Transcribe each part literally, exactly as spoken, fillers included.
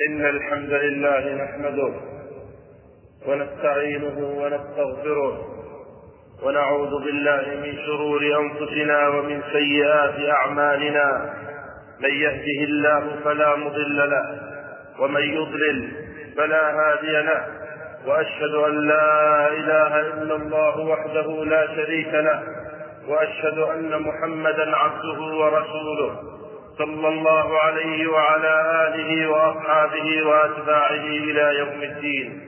إن الحمد لله نحمده ونستعينه ونستغفره ونعوذ بالله من شرور أنفسنا ومن سيئات أعمالنا. من يهده الله فلا مضل له ومن يضلل فلا هادي له، وأشهد أن لا إله إلا الله وحده لا شريك له، وأشهد أن محمدا عبده ورسوله صلى الله عليه وعلى آله وأصحابه وأتباعه إلى يوم الدين.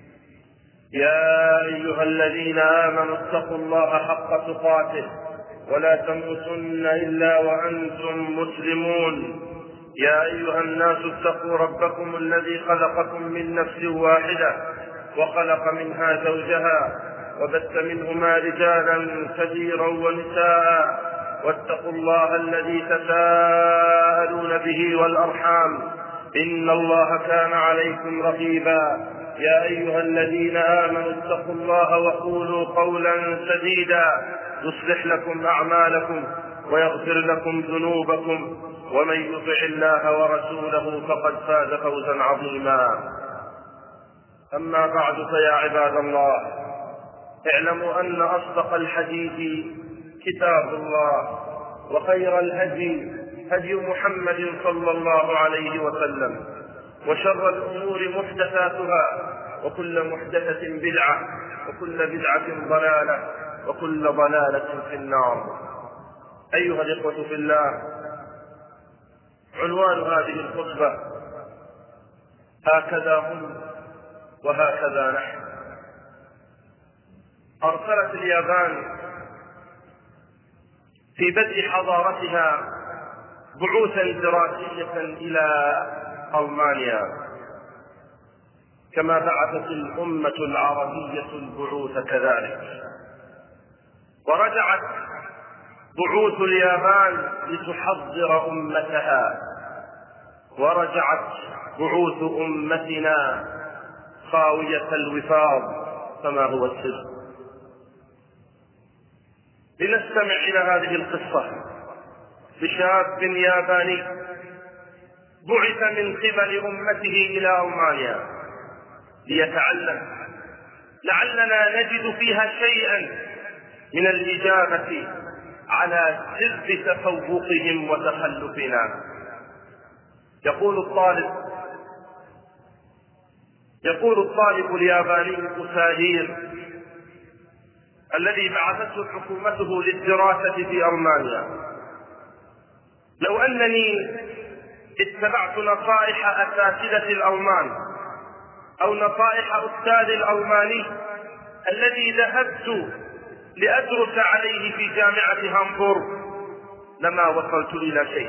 يا أيها الذين آمنوا اتقوا الله حق تقاته ولا تموتن إلا وأنتم مسلمون. يا أيها الناس اتقوا ربكم الذي خلقكم من نفس واحدة وخلق منها زوجها وبث منهما رجالا كثيرا ونساء، واتقوا الله الذي تساءلون به والأرحام إن الله كان عليكم رقيبا. يا أيها الذين آمنوا اتقوا الله وقولوا قولا سديدا يصلح لكم أعمالكم ويغفر لكم ذنوبكم، ومن يطع الله ورسوله فقد فاز فوزا عظيما. أما بعد، فيا عباد الله، اعلموا أن أصدق الحديث كتاب الله، وخير الهدي هدي محمد صلى الله عليه وسلم، وشر الأمور محدثاتها، وكل محدثة بدعة، وكل بدعة ضلالة، وكل ضلالة في النار. أيها الإخوة في الله، عنوان هذه الخطبة: هكذا هم وهكذا نحن. أرسلت اليابان في بدء حضارتها بعوثا دراسية إلى ألمانيا، كما بعثت الأمة العربية البعوث كذلك. ورجعت بعوث اليابان لتحضر أمتها، ورجعت بعوث أمتنا خاوية الوفاض، فما هو السر؟ لنستمع إلى هذه القصة لشاب ياباني بعث من قبل أمته إلى ألمانيا ليتعلم، لعلنا نجد فيها شيئا من الإجابة على سر تفوقهم وتخلفنا. يقول الطالب يقول الطالب الياباني أساهير الذي بعثته حكومته للدراسة في ألمانيا: لو أنني اتبعت نصائح أساتذة الألمان أو نصائح أستاذ الألماني الذي ذهبت لأدرس عليه في جامعة هامبورغ لما وصلت إلى شيء.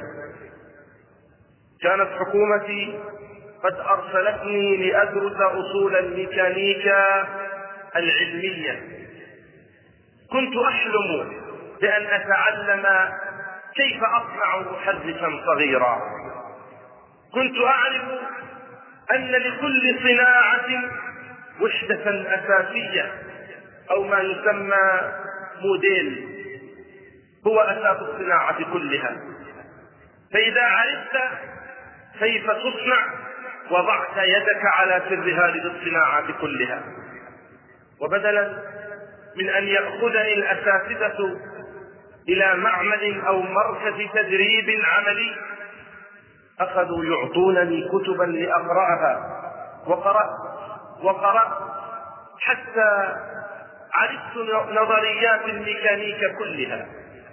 كانت حكومتي قد أرسلتني لأدرس أصول الميكانيكا العلمية. كنت أحلم بأن أتعلم كيف أصنع محركا صغيرا. كنت أعرف أن لكل صناعة وحدة أساسية أو ما يسمى موديل، هو أساس الصناعة كلها. فإذا عرفت كيف تصنع وضعت يدك على سر هذه الصناعة كلها. وبدلا من أن يأخذني الأساتذة إلى معمل أو مركز تدريب عملي، أخذوا يعطونني كتبا لأقرأها، وقرأت وقرأت حتى عرفت نظريات الميكانيكا كلها.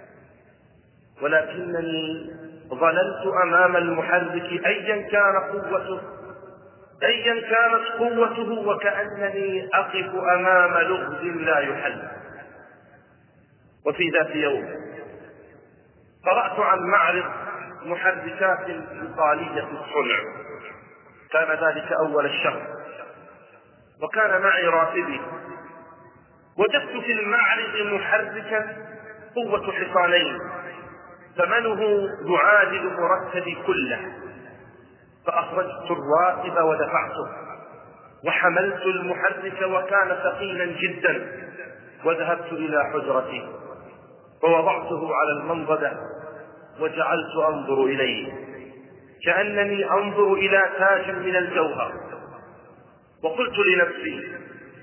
ولكنني ظللت أمام المحرك أيا كان قوته أيا كانت قوته وكأنني أقف أمام لغز لا يحل. وفي ذات يوم قرأت عن معرض محركات إيطالية الصنع. كان ذلك أول الشهر، وكان معي راتبي. وجدت في المعرض محركا قوة حصانين ثمنه يعادل مرتبي كله. فأخرجت الراتب ودفعته، وحملت المحرك وكان ثقيلا جدا، وذهبت إلى حجرتي ووضعته على المنضدة وجعلت أنظر إليه. كأنني أنظر إلى تاج من الجوهر، وقلت لنفسي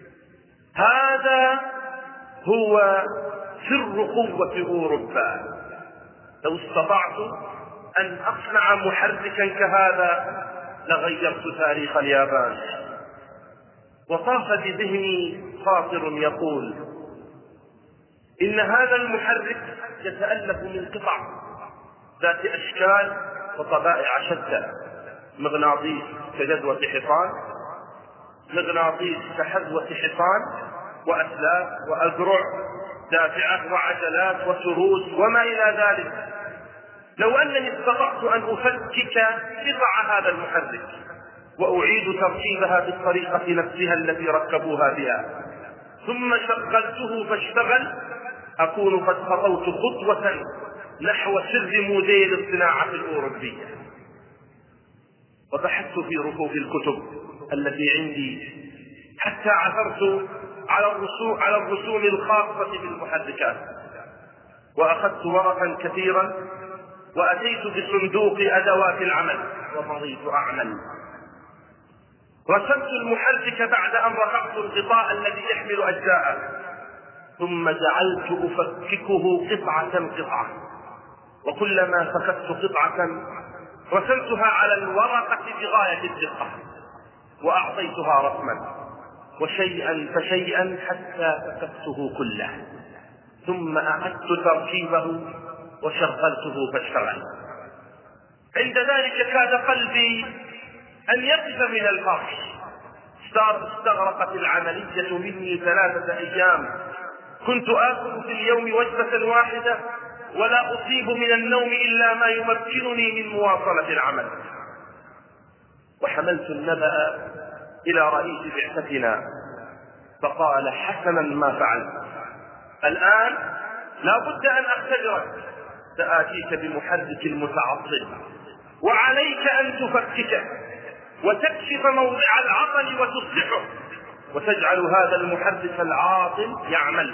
هذا هو سر قوة أوروبا. لو استطعت أن أصنع محركا كهذا لغيرت تاريخ اليابان. وطاف بذهني خاطر يقول إن هذا المحرك يتألف من قطع ذات أشكال وطبائع شتى: مغناطيس كجدوى حصان، مغناطيس كحذوة حصان، وأسلاك وأذرع دافعة وعجلات وتروس وما إلى ذلك. لو أنني استطعت أن أفكك قطع هذا المحرك وأعيد تركيبها بالطريقة نفسها التي ركبوها بها ثم شغلته فاشتغل، أكون قد خطوت خطوة نحو سر موديل الصناعة الأوروبية. وبحثت في رفوف الكتب التي عندي حتى عثرت على الرسوم, على الرسوم الخاصة بالمحركات، وأخذت ورقا كثيرا وأتيت بصندوق أدوات العمل ومضيت أعمل. رسمت المحرك بعد أن رفعت الغطاء الذي يحمل أجزاءه، ثم جعلت أفككه قطعة قطعة، وكلما فككت قطعة رسمتها على الورقة بغاية الدقة وأعطيتها رسما، وشيئا فشيئا حتى فككته كله، ثم أعدت تركيبه وشغلته فاشتغل. عند ذلك كاد قلبي أن يقف من الفرح. استغرقت العملية مني ثلاثة أيام، كنت آكل في اليوم وجبة واحدة ولا أصيب من النوم إلا ما يمكنني من مواصلة العمل. وحملت النبأ إلى رئيس بعثتنا فقال: حسنا ما فعلت، الآن لا بد أن أختبرك، سآتيك بمحرك المتعطل وعليك أن تفككه وتكشف موضع العطل وتصلحه وتجعل هذا المحرك العاطل يعمل.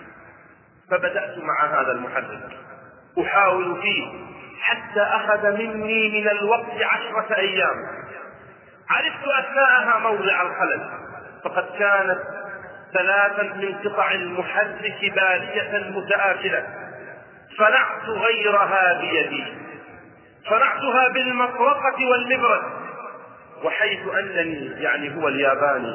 فبدأت مع هذا المحرك أحاول فيه حتى أخذ مني من الوقت عشرة أيام. عرفت أثناءها موضع الخلل، فقد كانت ثلاثا من قطع المحرك بالية متآكلة. صنعت غيرها بيدي، صنعتها بالمطرقة والمبرد، وحيث أنني يعني هو الياباني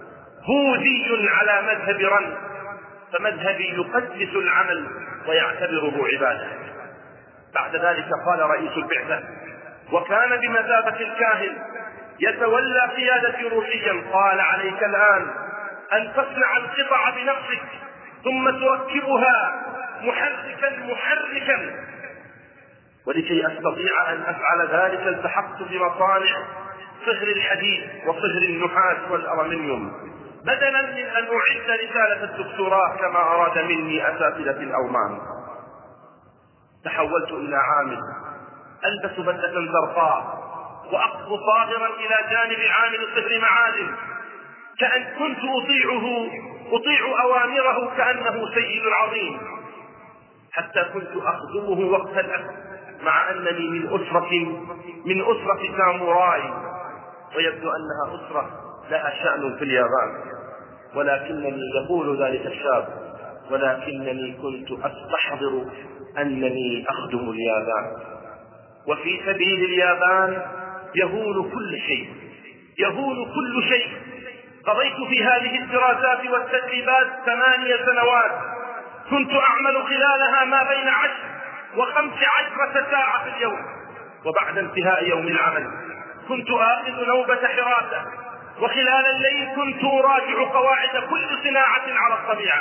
بوذي على مذهب رن، فمذهبي يقدس العمل ويعتبره عبادة. بعد ذلك قال رئيس البعثة، وكان بمثابة الكاهن يتولى قيادة روحيا، قال: عليك الآن أن تصنع القطع بنفسك ثم تركبها محركا محركا. ولكي أستطيع أن أفعل ذلك التحقت بمصانع صهر الحديد وصهر النحاس والألمنيوم، بدلا من أن أعد رسالة الدكتوراه كما أراد مني أساتذة الأومان. تحولت إلى عامل ألبس بدلة زرقاء وأقف صاغرا إلى جانب عامل صهر معادن، كأن كنت أطيعه أطيع أوامره كأنه سيد عظيم، حتى كنت أخدمه وقت الأكل، مع أنني من أسرة من أسرة ساموراي، ويبدو أنها أسرة لها شأن في اليابان. ولكنني يقول ذلك الشاب: ولكنني كنت أستحضر أنني أخدم اليابان، وفي سبيل اليابان يهون كل شيء، يهون كل شيء. قضيت في هذه الدراسات والتدريبات ثمانية سنوات، كنت أعمل خلالها ما بين عشر وخمس عشرة ساعة في اليوم، وبعد انتهاء يوم العمل كنت آخذ نوبة حراسة، وخلال الليل كنت أراجع قواعد كل صناعة على الطبيعة.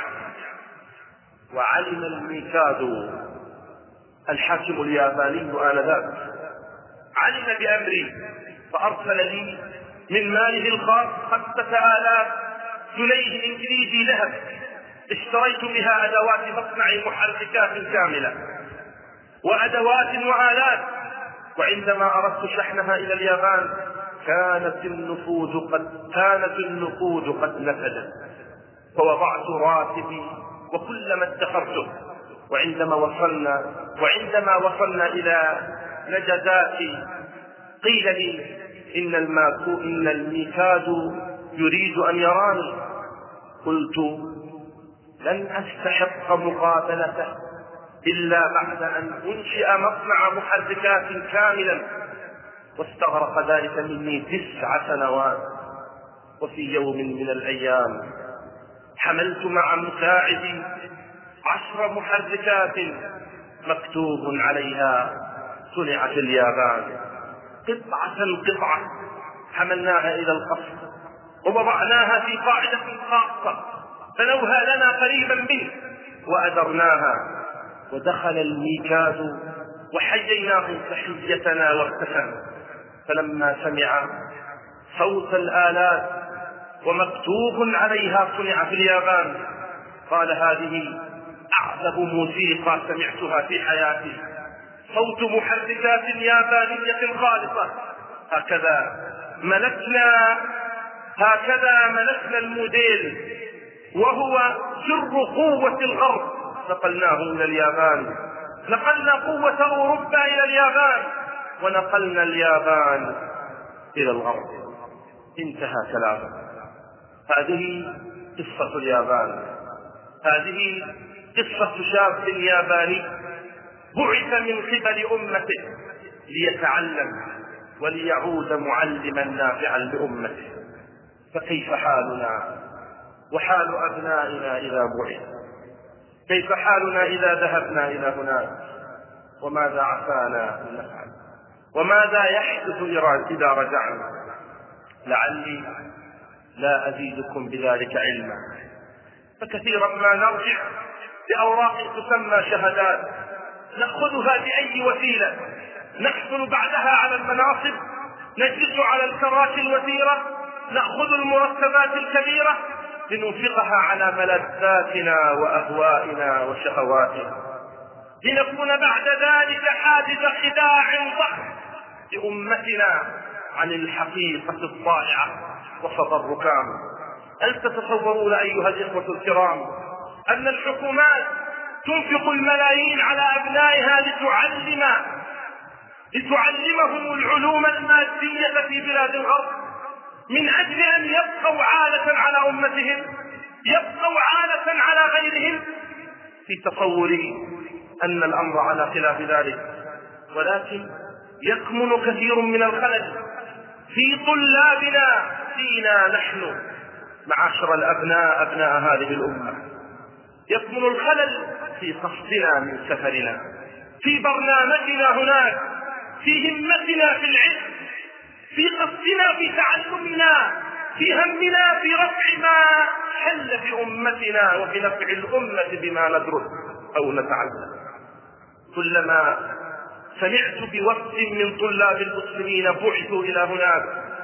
وعلم الميكادو الحاكم الياباني آنذاك، علم بأمري فأرسل لي من ماله الخاص خمسة آلاف جنيه إنجليزي ذهب، اشتريت بها أدوات مصنع محركات كاملة وأدوات وآلات. وعندما أردت شحنها إلى اليابان كانت النفوذ قد كانت النقود قد نفذت، فوضعت راتبي وكل ما ادخرته. وعندما وصلنا وعندما وصلنا إلى نجازاكي قيل لي إن, الماكو إن الميكاد يريد أن يراني. قلت لن أستحق مقابلته إلا بعد أن أنشئ مصنع محركات كاملا، واستغرق ذلك مني تسع سنوات. وفي يوم من الأيام حملت مع مساعدي عشر محركات مكتوب عليها صنع في اليابان، قطعة قطعة، حملناها إلى القصر ووضعناها في قاعدة خاصة فنوها لنا قريبا منه وأدرناها، ودخل الميكاد وحييناه تحيتنا وابتسم. فلما سمع صوت الآلات ومكتوب عليها صنع في اليابان قال هذه أعذب موسيقى سمعتها في حياتي، صوت محركات يابانية خالصة. هكذا ملكنا هكذا ملكنا الموديل، وهو سر قوة الغرب. نقلناه إلى اليابان، نقلنا قوة أوروبا إلى اليابان، ونقلنا اليابان إلى الغرب. انتهى كلامه. هذه قصة اليابان، هذه قصة شاب ياباني بعث من قبل أمته ليتعلم وليعود معلما نافعا لأمته. فكيف حالنا وحال أبنائنا إذا بعث؟ كيف حالنا إذا ذهبنا إلى هناك؟ وماذا عسانا أن نفعل؟ وماذا يحدث إذا رجعنا؟ لعلي لا أزيدكم بذلك علما، فكثيرا ما نرجع بأوراق تسمى شهادات نأخذها بأي وسيلة، نحصل بعدها على المناصب، نجلس على الكراسي الوثيرة، نأخذ المرتبات الكبيرة لننفقها على ملذاتنا وأهوائنا وشهواتنا، لنكون بعد ذلك حاجز خداع ضخم لأمتنا عن الحقيقة الضائعة وسط الركام. هل تتصورون أيها الإخوة الكرام أن الحكومات تنفق الملايين على أبنائها لتعلم لتعلمهم العلوم المادية في بلاد الغرب من أجل أن يبقوا عالة على أمتهم، يبقوا عالة على غيرهم؟ في تصوري أن الأمر على خلاف ذلك، ولكن يكمن كثير من الخلل في طلابنا، فينا نحن معاشر الأبناء أبناء هذه الأمة. يكمن الخلل في قصدنا من سفرنا، في برنامجنا هناك، في همتنا في العلم، في قصدنا في تعلمنا، في همنا في رفع ما حل في أمتنا وفي نفع الأمة بما ندرس أو نتعلم. كلما سمعت بوفد من طلاب المسلمين بعثوا إلى هناك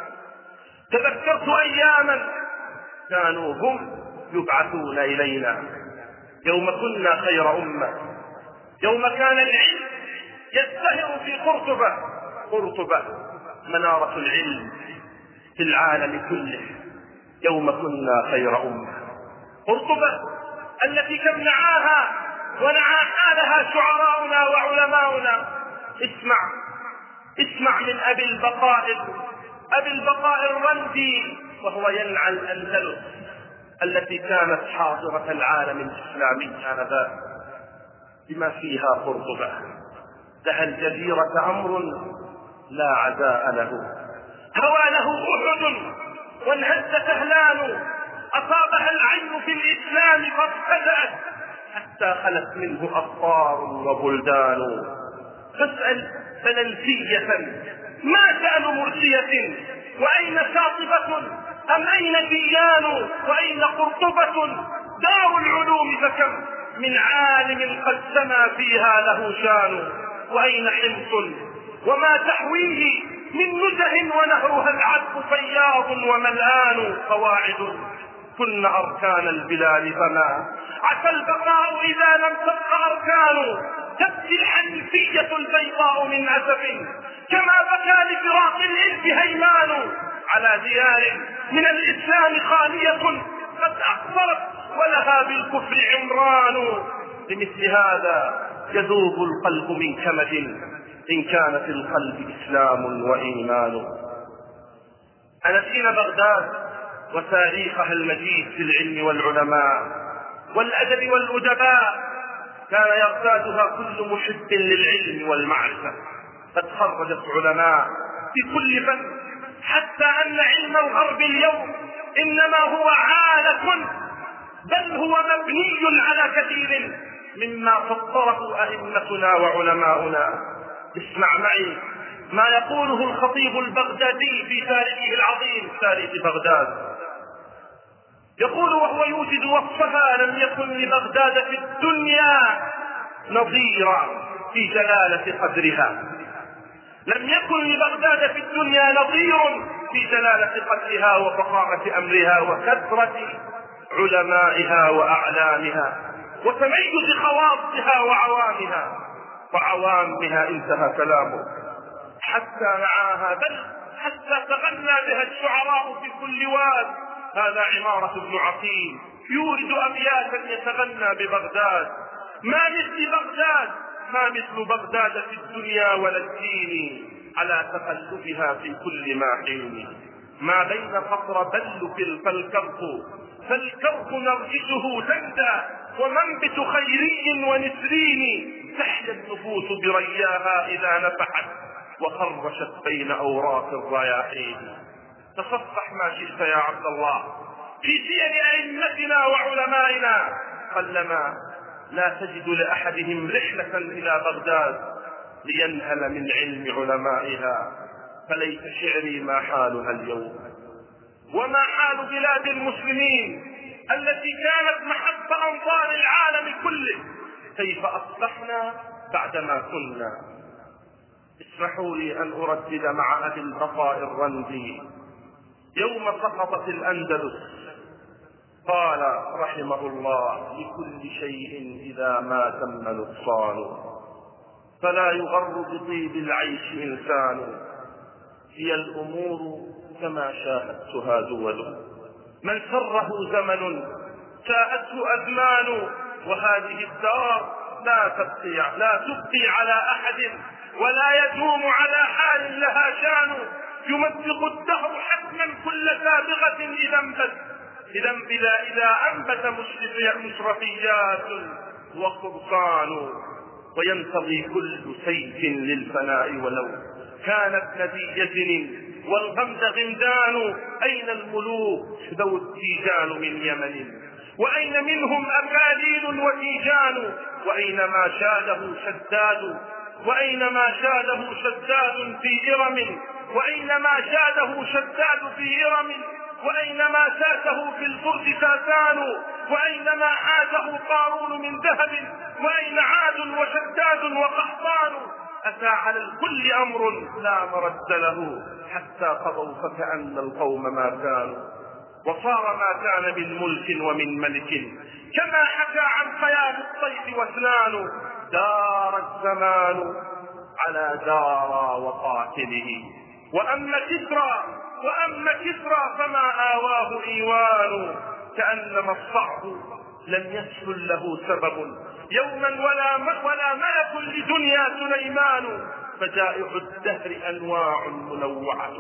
تذكرت أياما كانوا هم يبعثون إلينا، يوم كنا خير أمة، يوم كان العلم يزدهر في قرطبة. قرطبة منارة العلم في العالم كله، يوم كنا خير أمة. قرطبة التي كم نعاها ونعى حالها شعراؤنا وعلماؤنا. اسمع اسمع من أبي البقاء أبي البقاء الرندي وهو ينعى الأندلس التي كانت حاضرة العالم الإسلامي آنذاك بما فيها قرطبة. لها الجزيرة أمر لا عزاء له، هوى له أحد وانهز سهلان، أصابها العين في الإسلام فارتدأت حتى خلت منه أقطار وبلدان. فاسأل فلنسية ما شأن مرسية، وأين شاطبة أم أين ديان، وأين قرطبة دار العلوم، فكم من عالم قد سما فيها له شان، وأين حمص وما تحويه من نزه، ونهرها العذب فياض وملآن. قواعد كن أركان البلاد فما عسى البقاء إذا لم تبق أركان. تبكي الحنيفية البيضاء من أسف كما بكى لفراق الإلف هيمان، على ديار من الإسلام خالية قد أقصرت ولها بالكفر عمران. لمثل هذا يذوب القلب من كمد إن كان في القلب إسلام وإيمان. أنسين بغداد وتاريخها المجيد في العلم والعلماء والأدب والأدباء، كان يرتادها كل محب للعلم والمعرفة، قد خرجت علماء في كل فن، حتى أن علم الغرب اليوم إنما هو عالة، بل هو مبني على كثير مما فطره أئمتنا وعلماؤنا. اسمع معي ما يقوله الخطيب البغدادي في تاريخه العظيم، تاريخ بغداد. يقول وهو يوجد وصفها: لم يكن لبغداد في الدنيا نظيرا في جلالة قدرها، لم يكن لبغداد في الدنيا نظير في جلالة قدرها وفخامة أمرها وكثرة علمائها وأعلامها وتميز خواصها وعوامها وعوامها. انتهى كلامه. حتى نعاها، بل حتى تغنى بها الشعراء في كل واد. هذا عمارة بن عقيل يورد أبياتا يتغنى ببغداد: ما مثل بغداد، ما مثل بغداد في الدنيا ولا الدين، على تقلبها في كل ما حين. ما بين قطر بل فالكرخ فالكرخ نرجسه زندا، ومنبت خيري ونسرين، تحيا النفوس برياها إذا نفحت وخرشت بين أوراق الرياحين. تصفح ما شئت يا عبد الله في سير أئمتنا وعلمائنا، قلما لا تجد لأحدهم رحلة إلى بغداد لينهل من علم علمائها. فليت شعري ما حالها اليوم، وما حال بلاد المسلمين التي كانت محط أنظار العالم كله، كيف أصبحنا بعدما كنا. اسمحوا لي أن أردد مع أبي البقاء الرندي يوم سقطت الأندلس، قال رحمه الله: لكل شيء إذا ما تم نقصان، فلا يغر بطيب العيش إنسان، هي الأمور كما شاهدتها دول، من سره زمن شاءته أزمان، وهذه الدار لا تبقي, لا تبقي على أحد، ولا يدوم على حال لها شان، يمزق الدهر حتما كل سابغة إذا انبت إذا بلا إذا أنبت مشرفيات وقرصان، وينتظي كل سيف للفناء ولو كانت ندي يزن والغمد غمدان. أين الملوك ذو التيجان من يمن، وأين منهم أكاليل وتيجان، وأين ما شاده شداد وأين ما شاده شداد في إرم وأين ما شاده شداد في إرم وأين ما ساته في الفرس ساسان، وأين ما حازه قارون من ذهب، وأين عاد وشداد وقحطان. أتى على الكل أمر لا مرد له، حتى قضوا فكأن القوم ما كانوا، وصار ما كان من ملك ومن ملك، كما حكى عن خيال الطيف وسنان. دار الزمان على دار وقاتله، وأما كسرى وأما كسرى فما آواه إيوان، كأنما الصعب لم يسهل له سبب يوما ولا ولا ملك لدنيا سليمان. فجائع الدهر أنواع منوعة،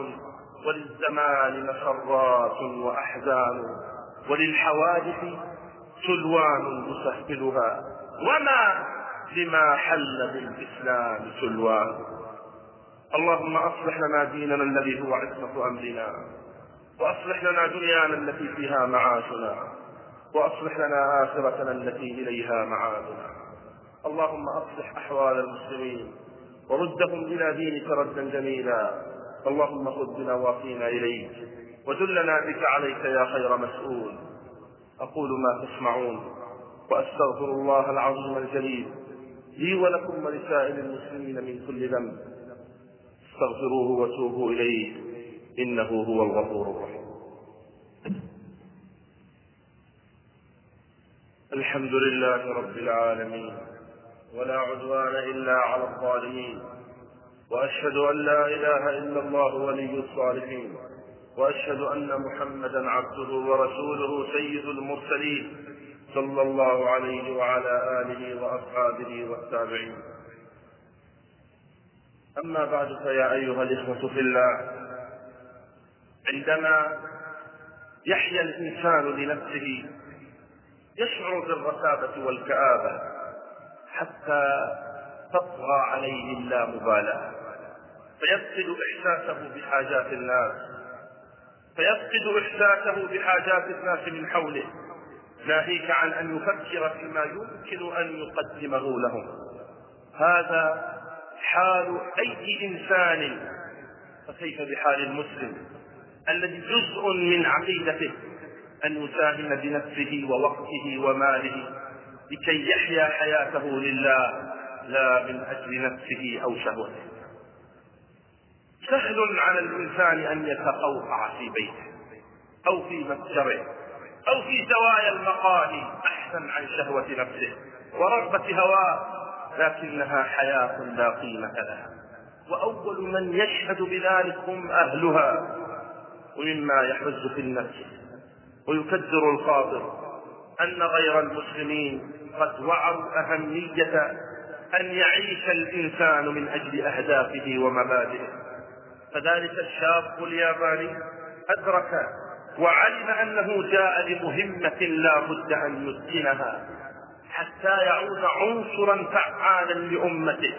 وللزمان مسرات وأحزان، وللحوادث سلوان يسهلها، وما لما حل بالإسلام سلوان. اللهم أصلح لنا ديننا الذي هو عصمة أمرنا، وأصلح لنا دنيانا التي فيها معاشنا، وأصلح لنا آخرتنا التي إليها معادنا. اللهم أصلح أحوال المسلمين وردهم إلى دينك ردا جميلا. اللهم خذ بنواصينا إليك ودلنا بك عليك يا خير مسؤول. أقول ما تسمعون، وأستغفر الله العظيم الجليل لي ولكم ولسائر المسلمين من كل ذنب، استغفروه وتوبوا إليه، إنه هو الغفور الرحيم. الحمد لله رب العالمين، ولا عدوان إلا على الظالمين، وأشهد أن لا إله إلا الله ولي الصالحين، وأشهد أن محمدا عبده ورسوله سيد المرسلين، صلى الله عليه وعلى آله وأصحابه والتابعين. أما بعد، فيا أيها الإخوة في الله، عندما يحيا الإنسان لنفسه يشعر بالرثابة والكآبة حتى تطغى عليه اللامبالاة، فيفقد إحساسه بحاجات الناس فيفقد إحساسه بحاجات الناس من حوله، ناهيك عن أن يفكر فيما يمكن أن يقدمه لهم. هذا حال أي إنسان، فكيف بحال المسلم الذي جزء من عقيدته أن يساهم بنفسه ووقته وماله لكي يحيا حياته لله لا من أجل نفسه أو شهوته. سهل على الإنسان أن يتقوقع في بيته أو في متجره أو في زوايا المقاهي أحسن عن شهوة نفسه ورغبة هواه، لكنها حياة لا قيمة لها، وأول من يشهد بذلك هم أهلها. ومما يحز في النفس ويكدر الخاطر أن غير المسلمين قد وعوا أهمية أن يعيش الإنسان من أجل أهدافه ومبادئه. فذلك الشاب الياباني أدرك وعلم أنه جاء لمهمة لا بد أن يتقنها حتى يعود عنصرا فعالا لأمته.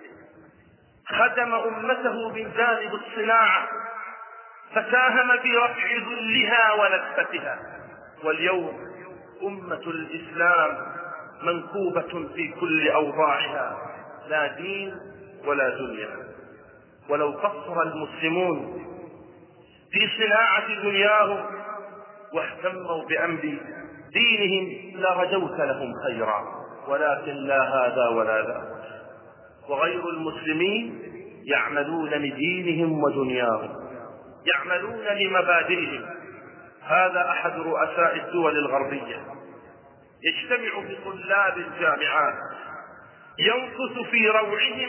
خدم أمته من جانب الصناعة، فساهم برفع ذلها ونكبتها. واليوم أمة الإسلام منكوبة في كل أوضاعها، لا دين ولا دنيا. ولو قصر المسلمون في صناعة دنياهم واهتموا بأمر دينهم لرجوت لهم خيرا، ولكن لا هذا ولا ذاك. وغير المسلمين يعملون لدينهم ودنياهم، يعملون لمبادئهم. هذا أحد رؤساء الدول الغربية يجتمع بطلاب الجامعات ينفث في روعهم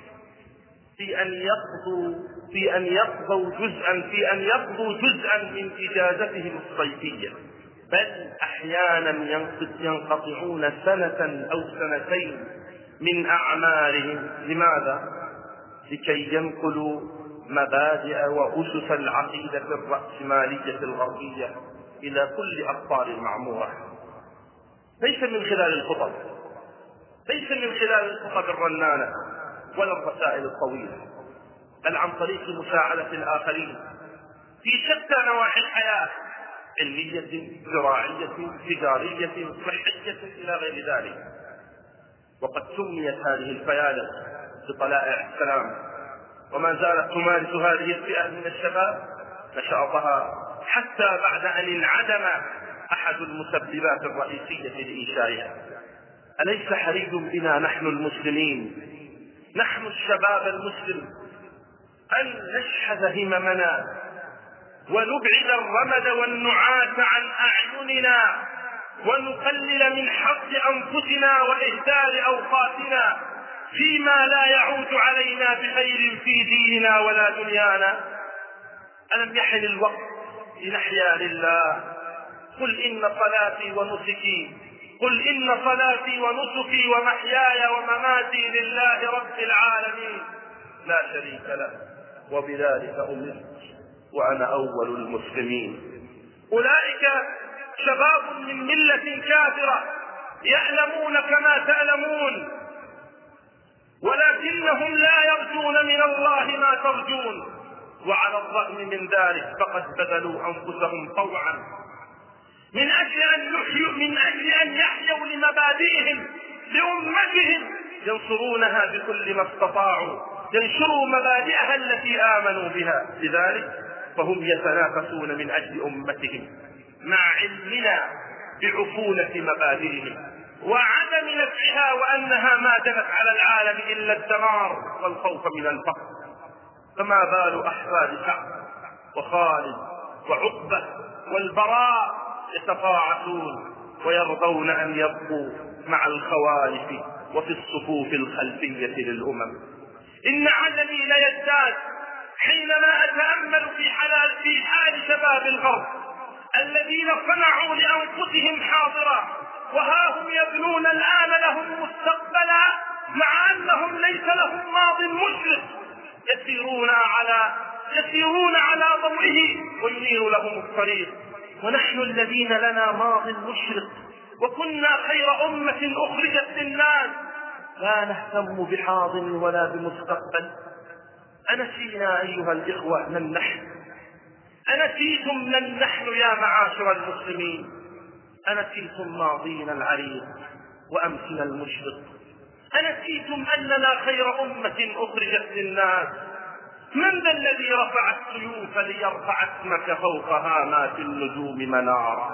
في أن يقضوا في أن يقضوا جزءا في أن يقضوا جزءا من إجازتهم الصيفية، بل أحيانا ينقطعون سنة أو سنتين من أعمارهم. لماذا؟ لكي ينقلوا مبادئ وأسس العقيدة الرأسمالية الغربية إلى كل أقطار المعمورة، ليس من خلال الخطب ليس من خلال الخطب الرنانة ولا الرسائل الطويلة، بل عن طريق مساعدة الآخرين في شتى نواحي الحياة، علمية، زراعية، تجارية، صحية، إلى غير ذلك. وقد سميت هذه الفيالق بطلائع السلام، وما زالت تمارس هذه الفئة من الشباب نشاطها حتى بعد أن انعدم أحد المسببات الرئيسية لإنشائها. أليس حري بنا نحن المسلمين، نحن الشباب المسلم، أن نشحذ هممنا ونبعد الرمد والنعاس عن أعيننا ونقلل من حظ أنفسنا وإهدار أوقاتنا فيما لا يعود علينا بخير في ديننا ولا دنيانا؟ ألم يحن الوقت لنحيا لله؟ قل إن صلاتي ونسكي قل إن صلاتي ونسكي ومحياي ومماتي لله رب العالمين لا شريك له وبذلك أمرت وأنا أول المسلمين. أولئك شباب من ملة كافرة يعلمون كما تعلمون، ولكنهم لا يرجون من الله ما ترجون، وعلى الرغم من ذلك فقد بذلوا أنفسهم طوعا من أجل أن يحيوا من أجل أن يحيوا لمبادئهم لأمتهم، ينصرونها بكل ما استطاعوا، ينشروا مبادئها التي آمنوا بها. لذلك فهم يتنافسون من أجل أمتهم مع علمنا بعفونة مبادئهم وعدم نفعها، وأنها ما جنت على العالم إلا الدمار والخوف من الفقر. فما بال أحفاد سعد وخالد وعقبة والبراء يتفاعلون ويرضون أن يبقوا مع الخوالف وفي الصفوف الخلفية للأمم. إن عجبي ليزداد حينما أتأمل في حال في حال شباب الغرب الذين صنعوا لأنفسهم حاضرا، وها هم يبنون الآن لهم مستقبلا، مع أنهم ليس لهم ماض مشرق يسيرون على يسيرون على ضوئه وينير لهم الطريق. ونحن الذين لنا ماض مشرق وكنا خير أمة أخرجت للناس لا نهتم بحاضر ولا بمستقبل. أنسينا أيها الإخوة من نحن؟ أنسيتم من نحن يا معاشر المسلمين؟ أنسيتم ماضينا العريض وأمسنا المشرق؟ أنسيتم أننا خير أمة أخرجت للناس؟ من ذا الذي رفع السيوف ليرفع اسمك فوق هامات النجوم منارا؟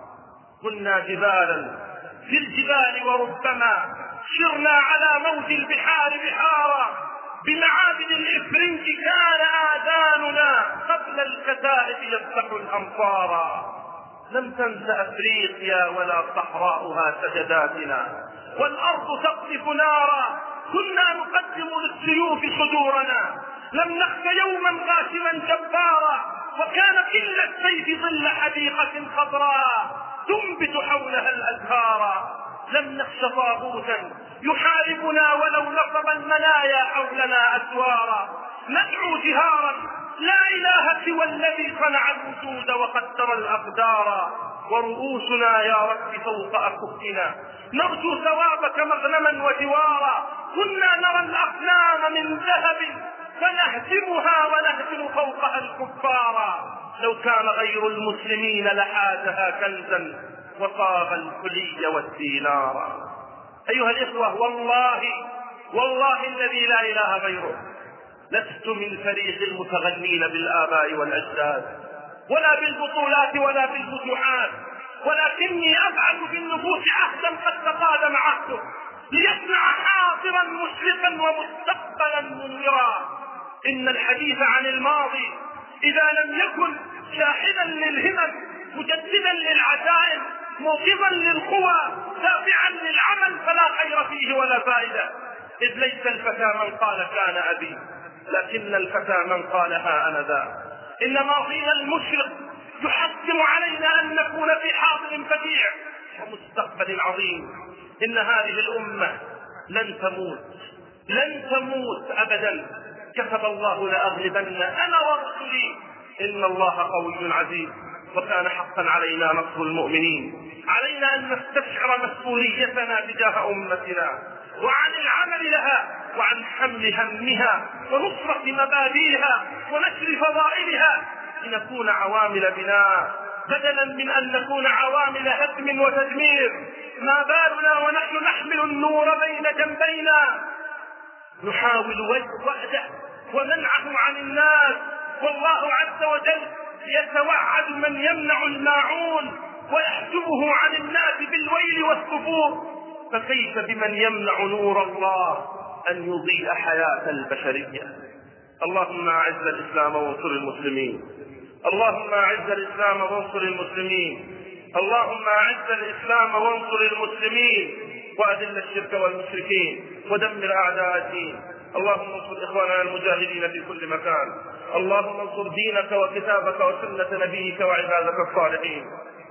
كنا جبالا في الجبال وربما سرنا على موج البحار بحارا. بمعابد الإفرنج كان آذاننا قبل الكتائب يفتح الأمطارا. لم تنس أفريقيا ولا صحراؤها سجداتنا والأرض تقذف نارا. كنا نقدم للسيوف صدورنا لم نخف يوما غاشما جبارا. وكان كل السيف ظل حديقة خضراء تنبت حولها الأزهارا. لم نخش طاغوتا يحاربنا ولو نصب المنايا حولنا أسوارا. ندعو جهارا لا إله سوى الذي صنع الوجود وقدر الأقدار. ورؤوسنا يا رب فوق أكفنا نرجو ثوابك مغنما وجوارا. كنا نرى الأقلام من ذهب فنهزمها ونهزم فوقها الكفارا. لو كان غير المسلمين لحازها كنزا وصاغ الحلي والدينارا. أيها الإخوة، والله والله الذي لا إله غيره لست من فريق المتغنين بالآباء والأجداد ولا بالبطولات ولا بالفتوحات، ولكني أبعث في النفوس عهدا قد تقادم عهده ليصنع حاضرا مشرقا ومستقبلا منيرا. إن الحديث عن الماضي إذا لم يكن شاحذا للهمم مجددا للعزائم موقظا للقوى دافعا للعمل فلا خير فيه ولا فائدة. إذ ليس الفتى من قال كان أبي، لكن الفتى من قال ها أنا ذا. إن ماضينا المشرق يحتم علينا أن نكون في حاضر بديع ومستقبل عظيم. إن هذه الأمة لن تموت لن تموت أبدا. كتب الله لأغلبن أنا ورسلي إن الله قوي عزيز. وكان حقا علينا نصر المؤمنين. علينا أن نستشعر مسؤوليتنا تجاه أمتنا وعن العمل لها وعن حمل همها ونصرة مبادئها ونشر فضائلها لنكون عوامل بناء بدلا من أن نكون عوامل هدم وتدمير. ما بالنا ونحن نحمل النور بين جنبينا نحاول وحده ومنعه عن الناس، والله عز وجل يتوعد من يمنع الماعون ويحجبه عن الناس بالويل والثبور. فكيف بمن يمنع نور الله أن يضيء حياة البشرية؟ اللهم أعز الإسلام وانصر المسلمين. اللهم أعز الإسلام وانصر المسلمين. اللهم أعز الإسلام وانصر المسلمين وأذل الشرك والمشركين ودمر أعداء الدين. اللهم انصر إخواننا المجاهدين في كل مكان. اللهم انصر دينك وكتابك وسنة نبيك وعبادك الصالحين.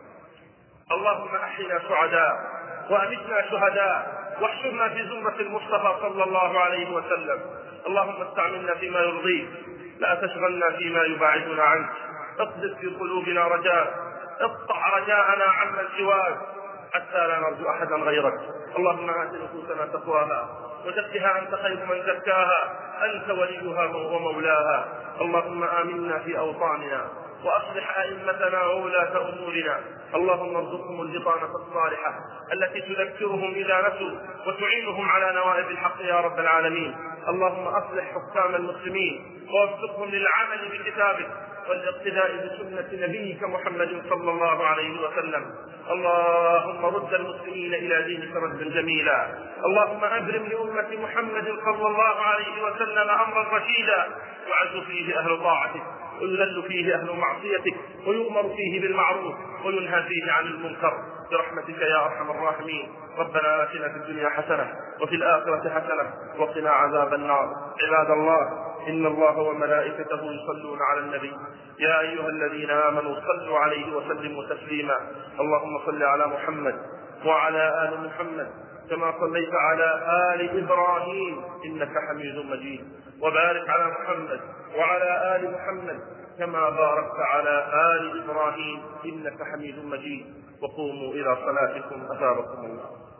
اللهم أحينا سعداء وأمتنا شهداء واحشرنا في زمرة المصطفى صلى الله عليه وسلم. اللهم استعملنا فيما يرضيك لا تشغلنا فيما يبعدنا عنك. اقذف في قلوبنا رجاء، اقطع رجاءنا عمن سواك حتى لا نرجو أحدا غيرك. اللهم آت نفوسنا تقواها وزكها أنت خير من زكاها أنت وليها ومولاها. اللهم آمنا في أوطاننا وأصلح أئمتنا وولاة أمورنا. اللهم ارزقهم البطانة الصالحة التي تذكرهم إذا نسوا وتعينهم على نوائب الحق يا رب العالمين. اللهم أصلح حكام المسلمين ووفقهم للعمل بكتابك والاقتداء بسنة نبيك محمد صلى الله عليه وسلم. اللهم رد المسلمين إلى دينك ردا جميلا. اللهم أبرم لأمة محمد صلى الله عليه وسلم أمرا رشيدا يعز فيه أهل طاعتك ويذل فيه أهل معصيتك ويؤمر فيه بالمعروف وينهى فيه عن المنكر برحمتك يا أرحم الراحمين. ربنا آتنا في الدنيا حسنة وفي الآخرة حسنة وقنا عذاب النار. عباد الله، إن الله وملائكته يصلون على النبي يا أيها الذين آمنوا صلوا عليه وسلموا تسليما. اللهم صل على محمد وعلى آل محمد كما صليت على آل إبراهيم إنك حميد مجيد، وبارك على محمد وعلى آل محمد كما باركت على آل إبراهيم إنك حميد مجيد. وقوموا إلى صلاتكم أثابكم الله.